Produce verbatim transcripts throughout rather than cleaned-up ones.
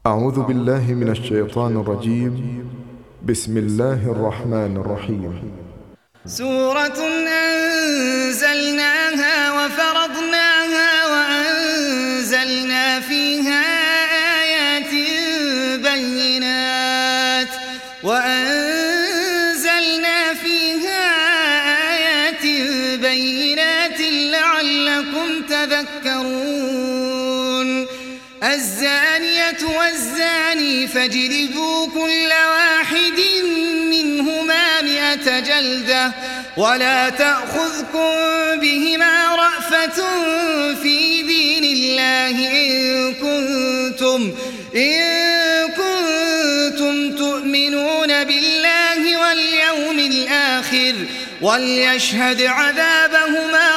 أعوذ بالله من الشيطان الرجيم. بسم الله الرحمن الرحيم. سورة أنزلناها وفرضناها وأنزلنا فيها آيات بينات وأنزلنا فيها آيات بينات لعلكم تذكرون. الزانية والزاني فاجلدوا كل واحد منهما مئة جلدة ولا تأخذكم بهما رأفة في دين الله إن كنتم, إن كنتم تؤمنون بالله واليوم الآخر وليشهد عذابهما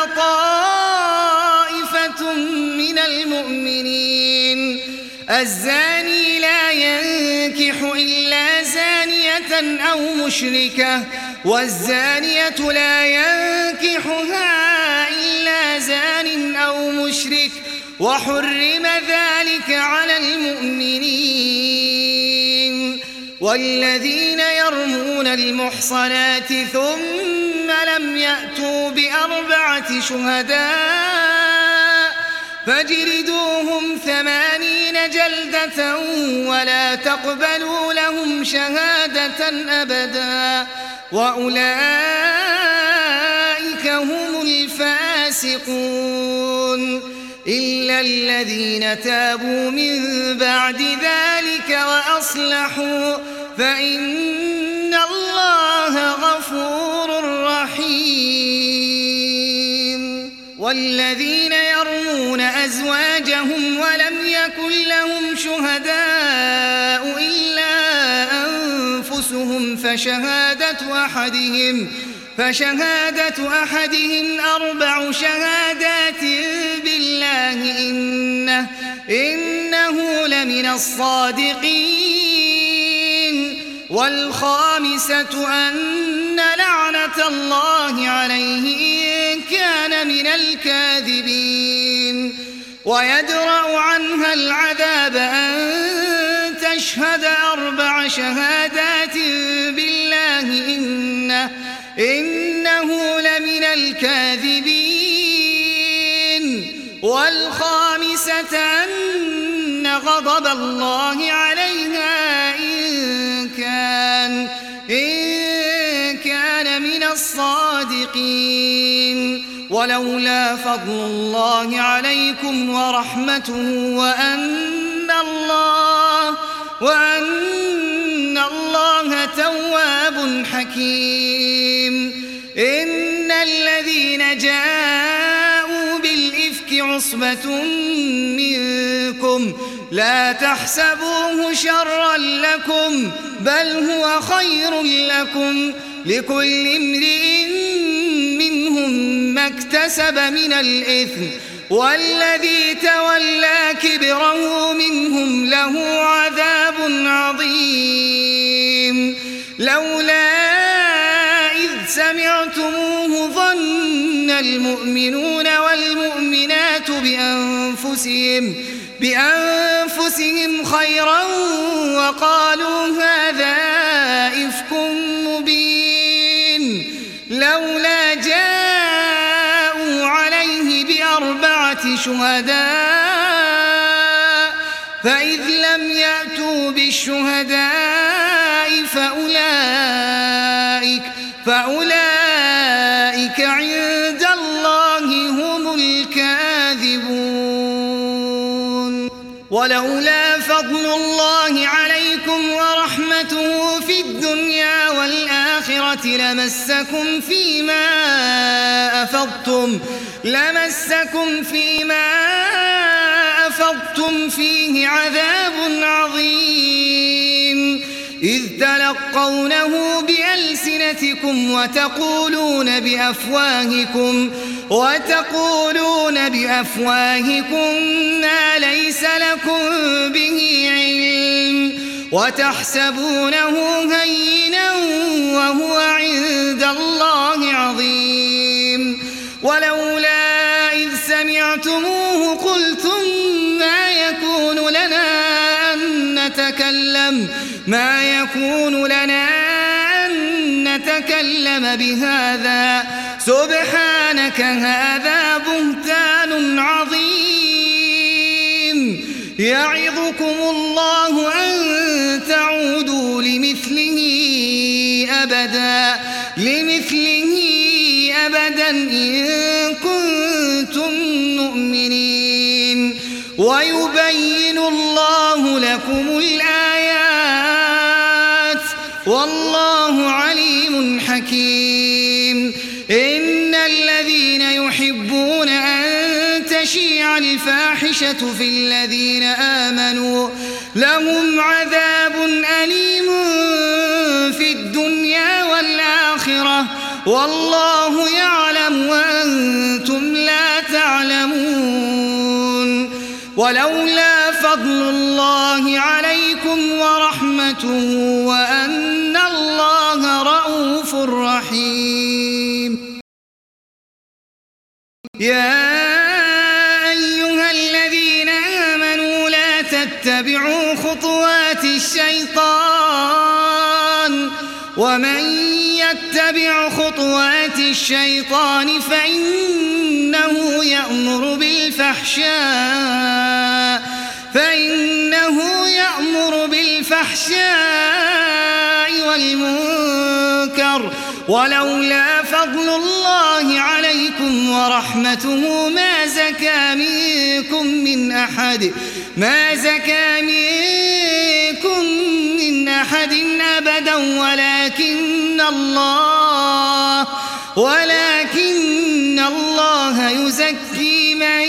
طائفة من المؤمنين. الزاني لا ينكح إلا زانية أو مشركة والزانية لا ينكحها إلا زان أو مشرك وحرم ذلك على المؤمنين. والذين يرمون المحصنات ثم لم يأتوا بأربعة شهداء فاجلدوهم ثمانين جلدة ولا تقبلوا لهم شهادة أبدا وأولئك هم الفاسقون إلا الذين تابوا من بعد ذلك وأصلحوا فإن الله غفور رحيم. والذين يرمون أزواجهم ولم يكن لهم شهداء إلا أنفسهم فشهادة أحدهم فشهادة أحدهم أربع شهادات بالله إنه, إنه لمن الصادقين. والخامسة أن لعنة الله عليه إن كان من الكاذبين. ويدرأ عنها العذاب أن تشهد أربع شهادات بالله إنه, إنه لمن الكاذبين. والخامسة أن غضب الله عليها إن كان, إن كان من الصادقين. ولولا فضل الله عليكم ورحمته وأن الله, وأن الله تواب حكيم. إن الذين جاءوا بالإفك عصبة منكم لا تحسبوه شرا لكم بل هو خير لكم لكل امرئ منهم ما اكتسب من الإثم والذي تولى كبره منهم له عذاب عظيم. لولا إذ سمعتموه ظن المؤمنون والمؤمنات بأنفسهم, بأنفسهم خيرا وقالوا هذا إفك مبين. لولا جاءوا عليه بأربعة شهداء فإذ لم يأتوا بالشهداء فأولئك, فأولئك عند الله هم الكاذبون. ولولا فضل الله عليكم ورحمته في الدنيا والآخرة لمسكم فيما أفضتم, لمسكم فيما أفضتم فيه عذاب عظيم إذ تلقونه بألسنتكم وتقولون بأفواهكم, وتقولون بأفواهكم ما ليس لكم به علم وتحسبونه هينا وهو عند الله عظيم. ولولا إذ سمعتموه قلتم ما يكون لنا أن نتكلم ما يكون لنا أن نتكلم بهذا سبحانك هذا بهتان عظيم يعظكم الله أن تعودوا لمثله أبدا لمثله أبدا إن كنتم مؤمنين ويبين الله لكم الآيات والله عليم حكيم إن الذين يحبون أن تشيع الفاحشة في الذين آمنوا لهم عذاب أليم في الدنيا والآخرة والله يعلم وأنتم لا تعلمون ولولا فضل الله عليكم ورحمته وأن الله رؤوف رحيم يا أيها الذين آمنوا لا تتبعوا خطوات الشيطان ومن يتبع خطوات الشيطان فإنه يأمر بالفحشاء فإنه يأمر بالفحشاء والمنكر ولولا فضل الله عليكم ورحمته ما زكى منكم من أحد ما زكى منكم من أحد أبدا ولكن الله ولكن الله يزكي من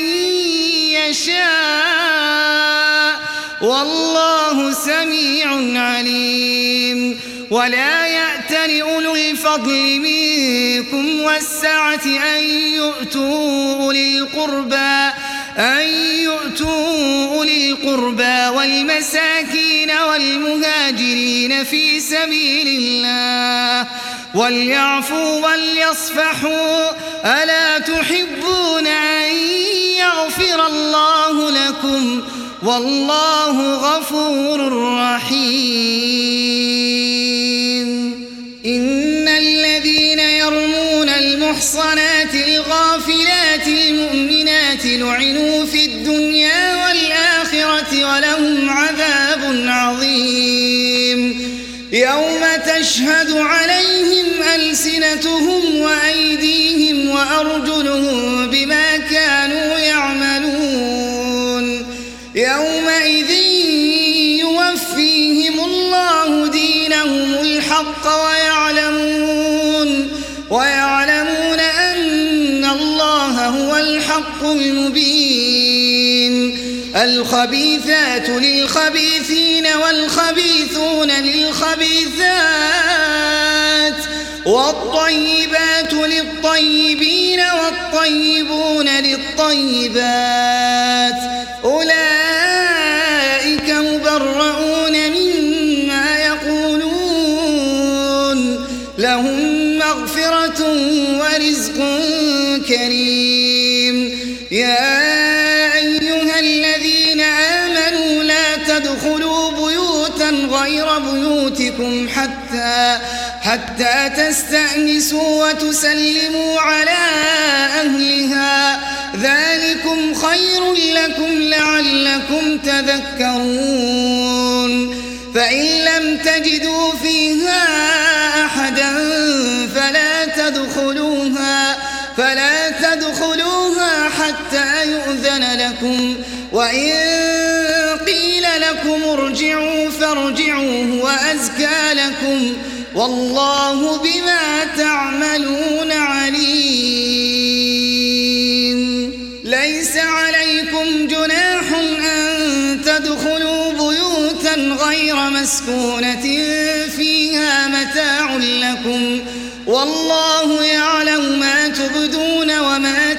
يشاء والله سميع عليم ولا يأتل أولو الفضل منكم والسعة أن يؤتوا أولي القربى أن يؤتوا أولي القربى والمساكين والمهاجرين في سبيل الله وليعفوا وليصفحوا ألا تحبون أن يغفر الله لكم والله غفور رحيم إن الذين يرمون المحصنات الغافلات المؤمنات لعنوا في الدنيا والآخرة ولهم عذاب عظيم يوم تشهد عليهم ألسنتهم وأيديهم وأرجلهم بما كانوا يعملون يومئذ يوفيهم الله دينهم الحق ويعلمون ويعلمون أن الله هو الحق المبين الخبيثات للخبيثين والخبيثون للخبيثات والطيبات للطيبين والطيبون للطيبات أولئك مبرؤون مما يقولون لهم مغفرة ورزق كريم يا أيها الذين آمنوا لا تدخلوا بيوتا غير بيوتكم حتى حتى تستأنسوا وتسلموا على أهلها ذلكم خير لكم لعلكم تذكرون فإن لم تجدوا فيها أحدا فلا تدخلوها فلا تدخلوها حتى يؤذن لكم وإن قيل لكم ارجعوا فارجعوا هو أزكى لكم والله بما تعملون عليم ليس عليكم جناح أن تدخلوا بيوتا غير مسكونة فيها متاع لكم والله يعلم ما تبدون وما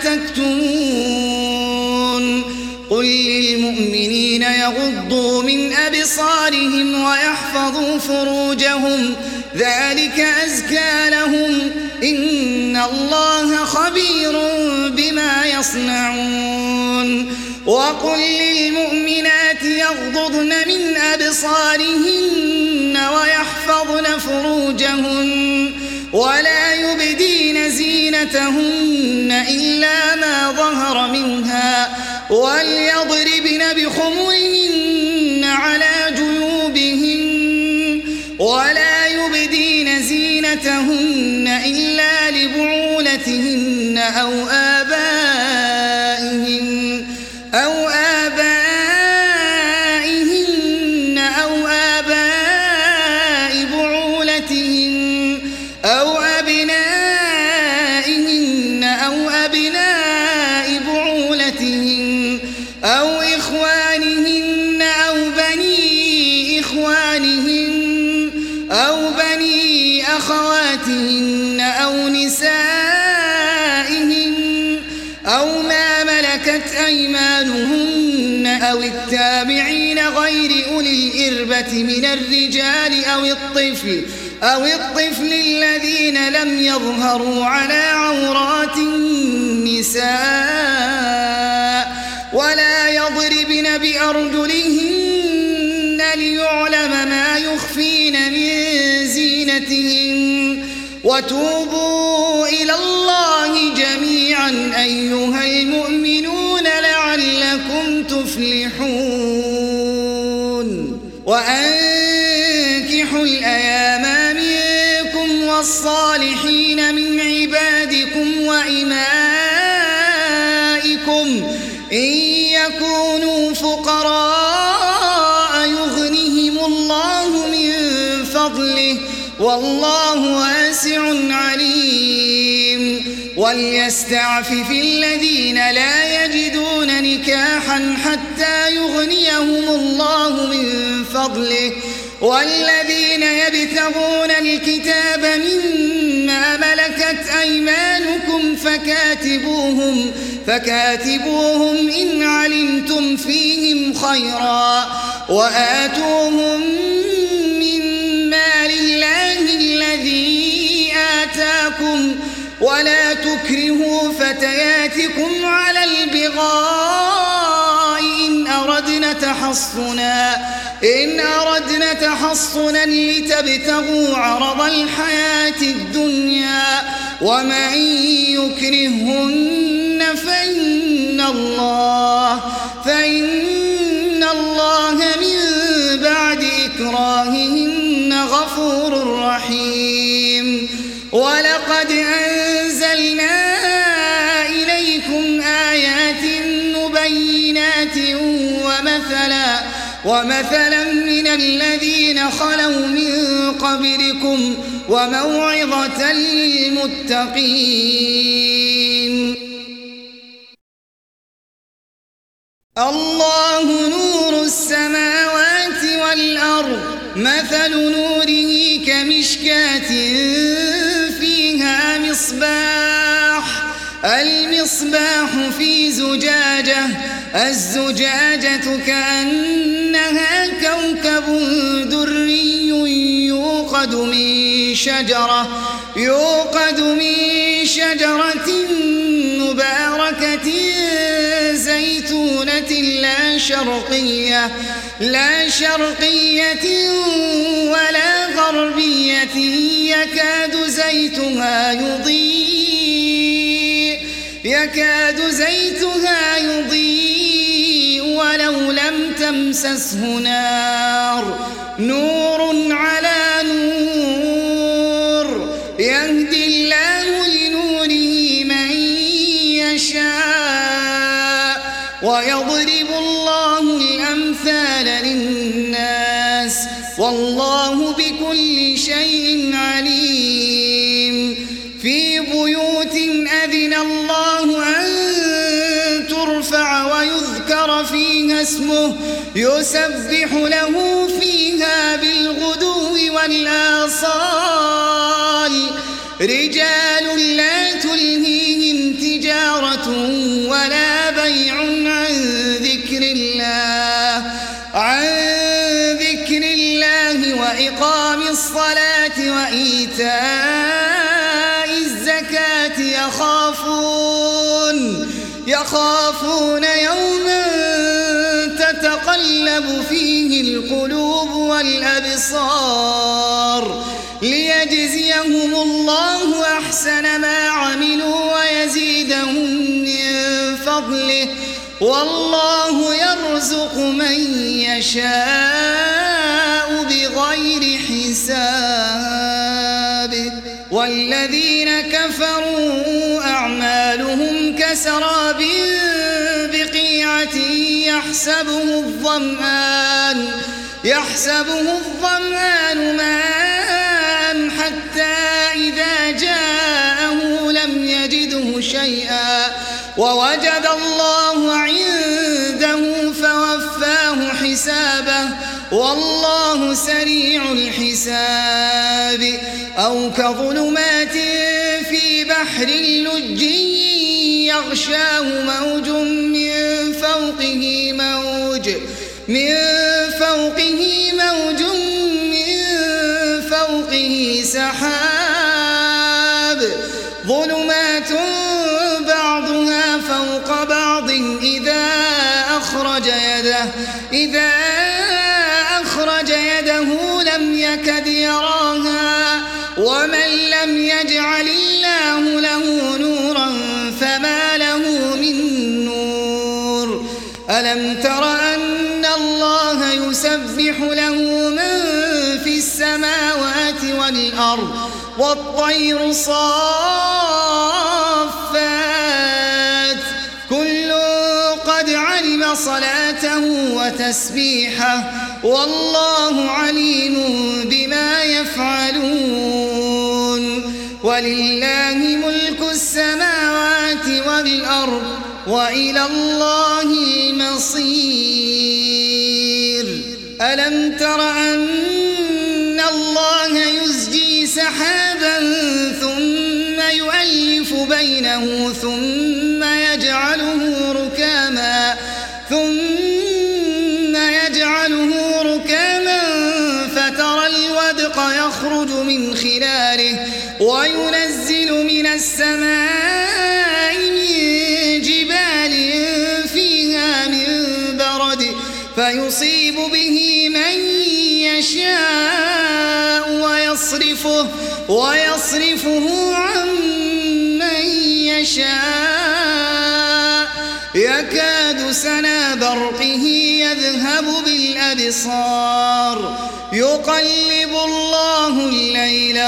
تكتمون قل للمؤمنين يغضوا من أبصارهم ويحفظوا فروجهم ذلك أزكى لهم إن الله خبير بما يصنعون وقل للمؤمنات يغضضن من أبصارهن ويحفظن فروجهن ولا يبدين زينتهن إلا ما ظهر منها وليضربن بخمرهن على جيوبهن ولا يبدين زينتهن إلا لبعولتهن أو آبائهن أو آبائهن أو آباء بعولتهن أو أبنائهن أو أبناء بعولتهن أو إخوانهن أو بني إخوانهن أو بني أخواتهن أو نسائهن أو ما ملكت أيمانهن أو التابعين غير أولي الإربة من الرجال أو الطفل أو الطفل الذين لم يظهروا على عورات النساء ولا يضربن بأرجلهن ليعلم ما يخفين من زينتهن وتوبوا إلى الله جميعا أيها المؤمنون لعلكم تفلحون وأنكحوا الأيام منكم والصالحين من عبادكم وإمائكم إن يكونوا فقراء يغنهم الله من فضله والله واسع عليم وليستعفف الذين لا يجدون نكاحا حتى يغنيهم الله من فضله والذين يبتغون الكتاب مما ملكت أيمانكم فكاتبوهم فكاتبوهم إن علمتم فيهم خيرا وآتوهم من مال الله الذي آتاكم ولا تكرهوا فتياتكم على البغاء إن أردنا تحصنا إن أردنا تحصنا لتبتغوا عرض الحياة الدنيا ومن يكرهن فإن الله فإن الله من بعد إكراههن غفور رحيم ولقد أنزلنا إليكم آيات مبينات ومثلا ومثلا من الذين خلوا من قبلكم وموعظة للمتقين الله نور السماوات والأرض مثل نوره كمشكاة فيها مصباح المصباح في زجاجة الزجاجة كأنها كوكب دري يوقد من شجرة يوقد من شجرة مباركة زيتونة لا شرقية لا شرقية ولا غربية يكاد زيتها يضيء يكاد زيتها يضيء ولو لم تمسسه نار نور على نور يهدي الله لنوره من يشاء ويضرب الله الأمثال للناس والله بكل شيء عليم في بيوت أذن الله أن ترفع ويذكر فيها اسمه يسبح له فيها بالغدو والآصال رجال لا تلهيهم تجارة ولا بيع عن ذكر الله عن ذكر الله وإقام الصلاة وإيتاء الزكاة يخافون يخافون يوما تلهب فيه القلوب والأبصار ليجزيهم الله أحسن ما عملوا ويزيدهم من فضله والله يرزق من يشاء بغير حساب. والذين كفروا أعمالهم كسراب بقيعة يحسبه الظمآن يحسبه الظمآن ماء حتى إذا جاءه لم يجده شيئا ووجد الله عنده فوفاه حسابه والله سريع الحساب. أو كظلمات في بحر لجي يغشاه موج من فوقه موج من فوقه موج من فوقه سحاب ظلمات بعضها فوق بعض إذا أخرج يده إذا أخرج يده لم يكد يراها ومن لم يجعل الله له نورا فما له من نور. ألم تر أن الله يسبح له من في السماوات والأرض والطير صافات كل قد علم صلاته وتسبيحه والله عليم بما يفعلون. ولله ملك السماوات والأرض وإلى الله المصير. ألم تر أن الله يزجي سحابا ثم يؤلف بينه ثم يجعله ركاما ثم يجعله ركاما فترى الودق يخرج من خلاله وينزل من السماء من جبال فيها من برد فيصيب به من يشاء ويصرفه ويصرفه عن من يشاء يكاد سنا برقه يذهب بالأبصار يقلب الله الليل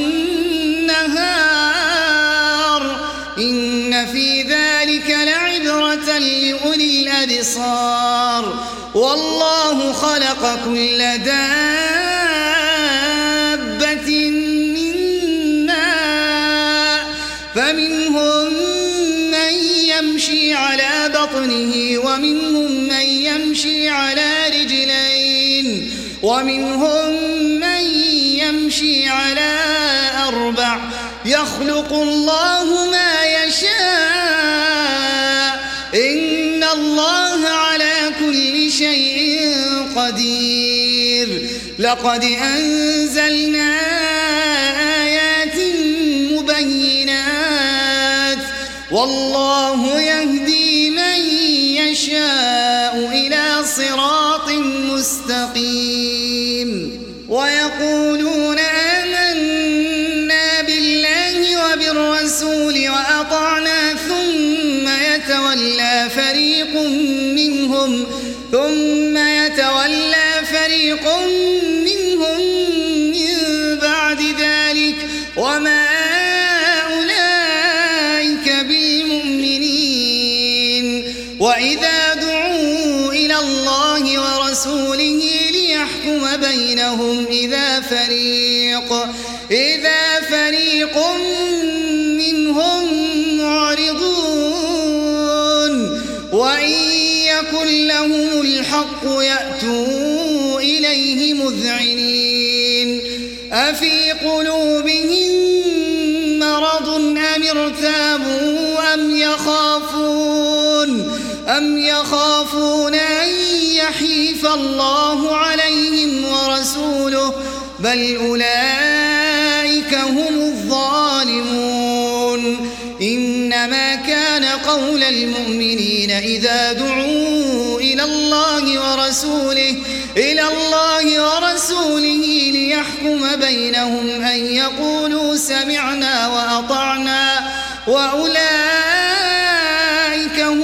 والنهار إن في ذلك لعبرة لأولي الأبصار. والله خلق كل دابة من ماء فمنهم من يمشي على بطنه ومنهم من يمشي على رجلين ومنهم من يمشي على أربع يخلق الله ما يشاء إن الله على كل شيء قدير. لقد أنزلنا آيات مبينات والله يهدي من يشاء إلى صراط مستقيم. ويقولون آمنا بالله وبالرسول وأطعنا ثم يتولى فريق منهم ثم يتولى فريق منهم من بعد ذلك وما أولئك بالمؤمنين. وإذا دعوا إلى الله ورسوله ليحكم بينهم إذا فريق إذا فريق منهم معرضون وإن يكن لهم الحق يأتوا إليه مذعنين. أفي قلوبهم مرض أم ارتابوا أم يخافون أم يخافون أن يحيف الله عليهم ورسوله بل أولئك هم الظالمون. إنما كان قول المؤمنين إذا دعوا إلى الله ورسوله ورسوله إلى الله ورسوله ليحكم بينهم أن يقولوا سمعنا وأطعنا وأولئك هم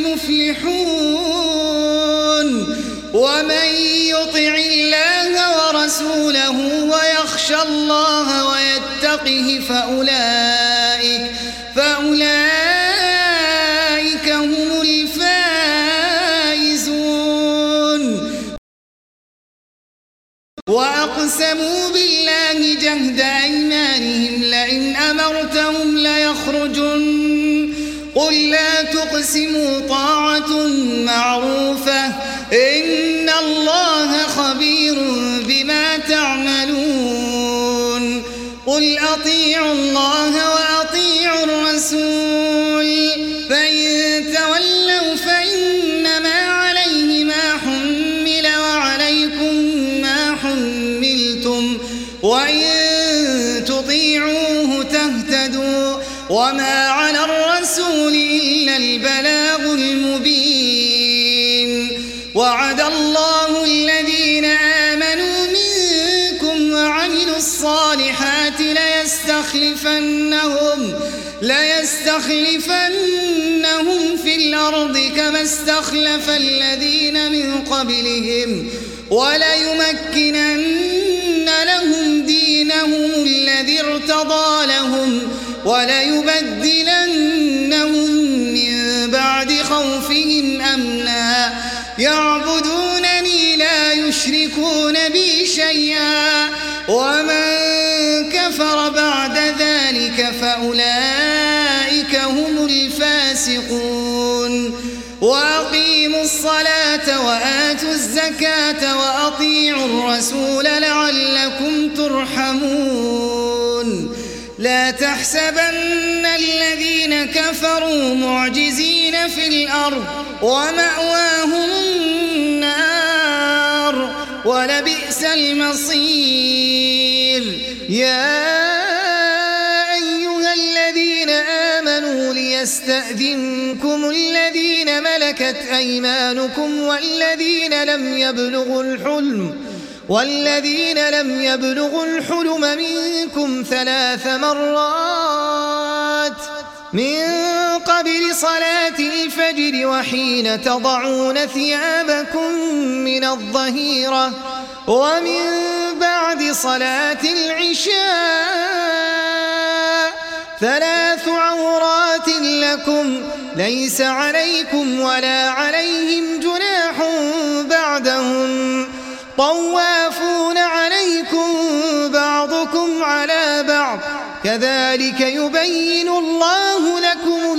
المفلحون ومن يطع الله ورسوله ويخشى الله ويتقه فأولئك فأولئك هم الفائزون وأقسموا بالله جهد أيمانهم لئن أمرتهم ليخرجن قل لا تقسموا طاعة معروفة إن الله خبير بما تعملون قل أطيعوا الله وأطيعوا الرسول فإن تولوا فإنما عليه ما حمل وعليكم ما حملتم وإن تطيعوه تهتدوا وما على الرسول إلا البلاغ المبين وعد الله الذين آمنوا منكم وعملوا الصالحات ليستخلفنهم ليستخلفنهم في الأرض كما استخلف الذين من قبلهم وليمكنن لهم دينهم الذي ارتضى لهم وليبدلنهم من بعد خوفهم أمنا يعبدونني لا يشركون بي شيئا ومن كفر بعد ذلك فأولئك هم الفاسقون وأقيموا الصلاة وآتوا الزكاة وأطيعوا الرسول لعلكم ترحمون لا تحسبن الذين كفروا معجزين في الأرض ومأواهم النار ولبئس المصير يا أيها الذين آمنوا ليستأذنكم الذين ملكت أيمانكم والذين لم يبلغوا الحلم والذين لم يبلغوا الحلم منكم ثلاث مرات من قبل صلاة الفجر وحين تضعون ثيابكم من الظهيرة ومن بعد صلاة العشاء ثلاث عورات لكم ليس عليكم ولا عليهم جناح بعدهم طوافون عليكم بعضكم على بعض كذلك يبين الله لكم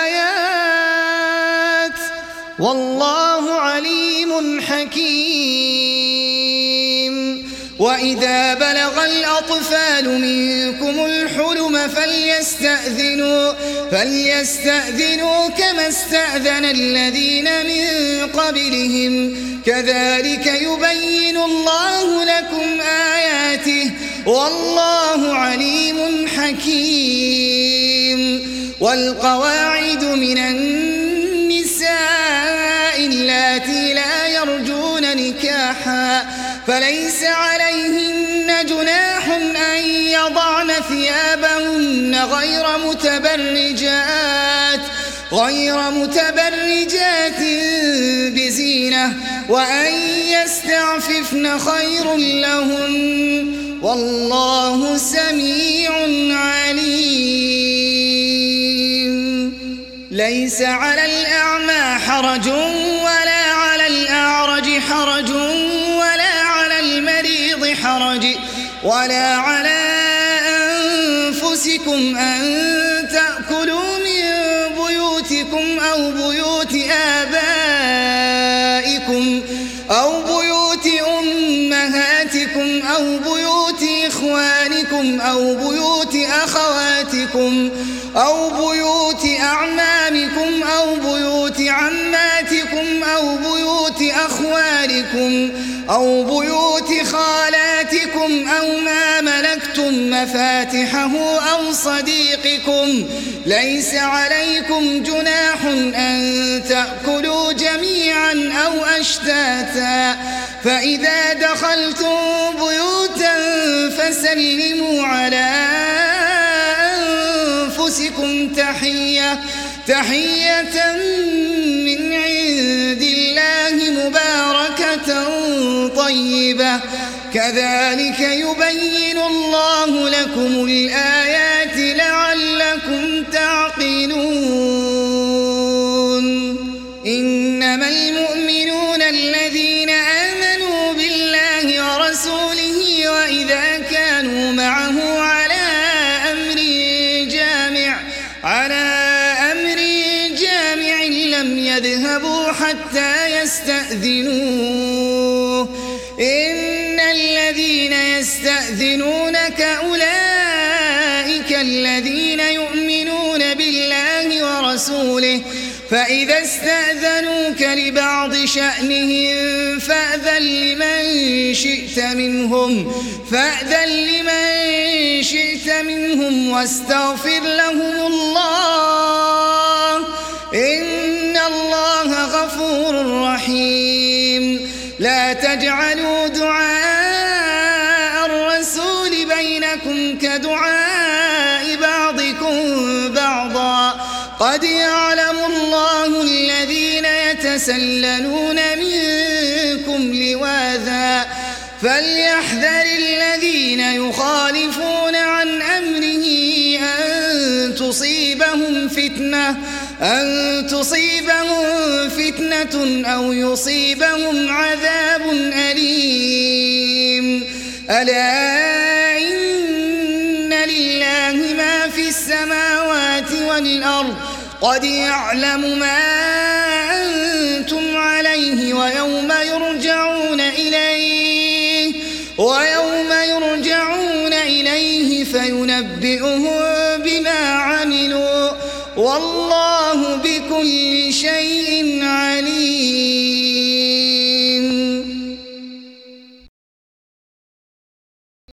الآيات والله عليم حكيم وإذا بلغ الأطفال منكم الحلم فليستأذنوا فليستأذنوا كما استأذن الذين من قبلهم كذلك يبين الله لكم آياته والله عليم حكيم والقواعد من النساء اللاتي لا يرجون نكاحا فليس عليهن جناح أن يضعن ثيابهن غير متبرجات غير متبرجات بزينة وأن يستعففن خير لهن والله سميع عليم ليس على الأعمى حرج ولا على الأعرج حرج ولا على المريض حرج ولا على أنفسكم أن تأكلوا من بيوتكم أو بيوت آبائكم أو بيوت أمهاتكم أو بيوت إخوانكم أو بيوت أخواتكم أو بيوت أعمامكم أو بيوت عماتكم أو بيوت أخوالكم أو بيوت خالاتكم أو ما ملكتم لكم مفاتحه أو صديقكم ليس عليكم جناح أن تأكلوا جميعا أو أشتاتا فإذا دخلتم بيوتا فسلموا على أنفسكم تحية تحية من عند الله مباركة طيبة كذلك يبين الله لكم الآيات لعلكم تعقلون إنما المؤمنون الذين آمنوا بالله ورسوله وإذا كانوا معه على أمر جامع على أمر جامع لم يذهبوا حتى يستأذنوه إن الذين يستأذنونك أولئك الذين يؤمنون بالله ورسوله فإذا استأذنوك لبعض شأنهم فأذن لمن شئت منهم فأذن لمن شئت منهم واستغفر لهم الله إن الله غفور رحيم لا تجعلوا دعاء الرسول بينكم كدعاء بعضكم بعضا قد يعلم الله الذين يتسللون منكم لواذا فليحذر الذين يخالفون عن أمره أن تصيبهم فتنة أن تصيبهم فتنة أو يصيبهم عذاب أليم ألا إن لله ما في السماوات والأرض قد يعلم ما أنتم عليه ويوم يرجعون إليه ويوم يرجعون إليه فينبئهم بما عملوا والله بكل شيء